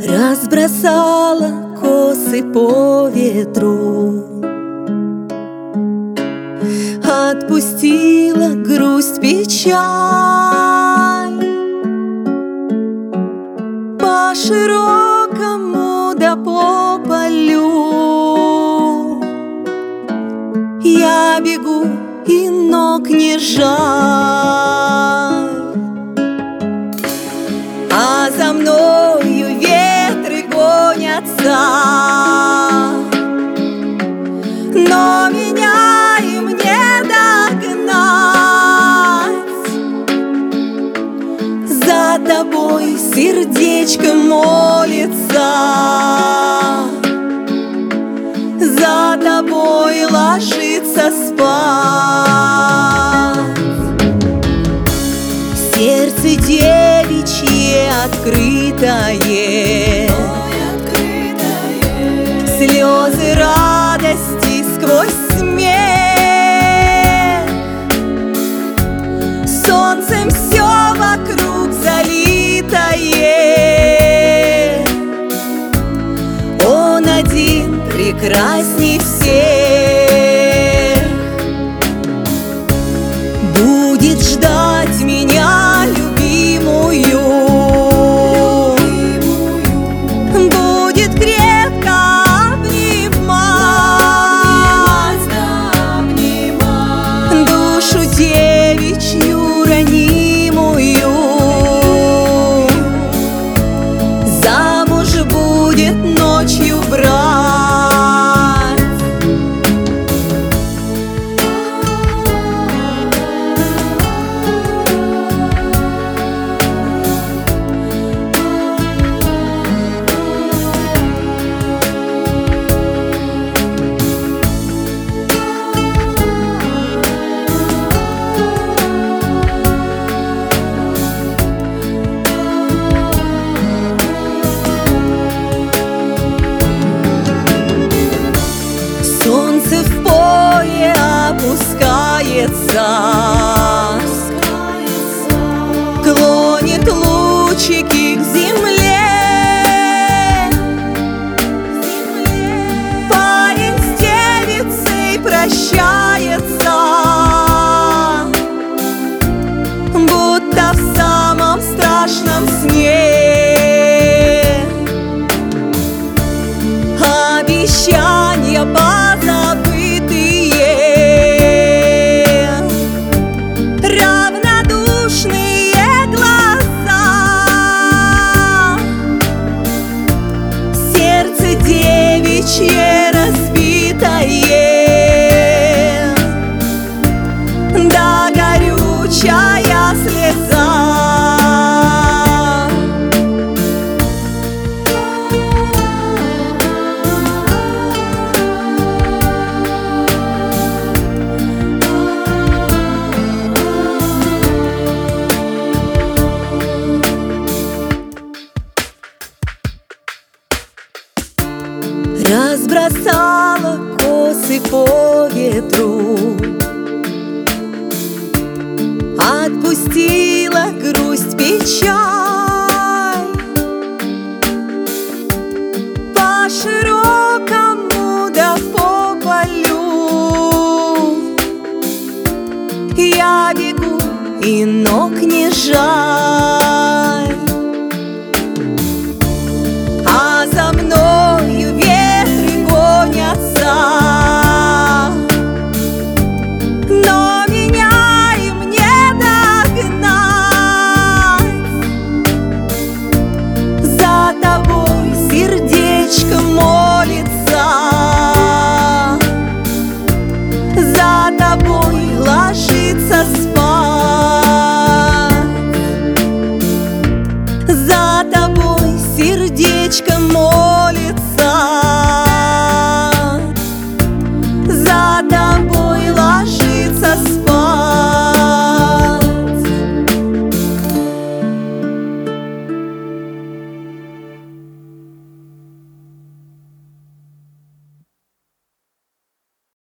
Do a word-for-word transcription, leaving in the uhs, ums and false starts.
Разбросала косы по ветру, отпустила грусть, печаль. По широкому да по полю я бегу, и ног не жаль, а за мною ветры гонятся, но меня им не догнать. За тобой сердечко молится, за тобой ложится спать. Сердце девичье открытое, слезы радости сквозь смех. Солнцем все вокруг залитое, он один прекрасней всех. Будет ждать меня любимую, будет крепко обнимать, душу девичью ранимую. Замуж будет ночью брать. Солнце в поле опускается, клонит лучики к земле. Парень с девицей прощается, будто в самом страшном сне. Обещания позабытые, равнодушные глаза, сердце девичье разбитое, да горючая слеза. Разбросала косы по ветру, отпустила грусть, печаль. По широкому да по полю я бегу, и ночь